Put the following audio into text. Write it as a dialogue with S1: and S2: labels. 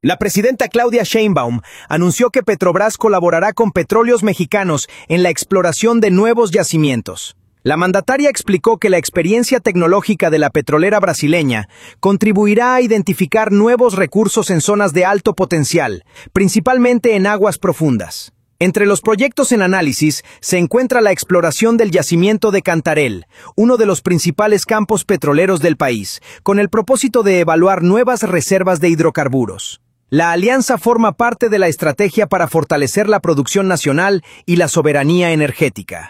S1: La presidenta Claudia Sheinbaum anunció que Petrobras colaborará con Petróleos Mexicanos en la exploración de nuevos yacimientos. La mandataria explicó que la experiencia tecnológica de la petrolera brasileña contribuirá a identificar nuevos recursos en zonas de alto potencial, principalmente en aguas profundas. Entre los proyectos en análisis se encuentra la exploración del yacimiento de Cantarell, uno de los principales campos petroleros del país, con el propósito de evaluar nuevas reservas de hidrocarburos. La alianza forma parte de la estrategia para fortalecer la producción nacional y la soberanía energética.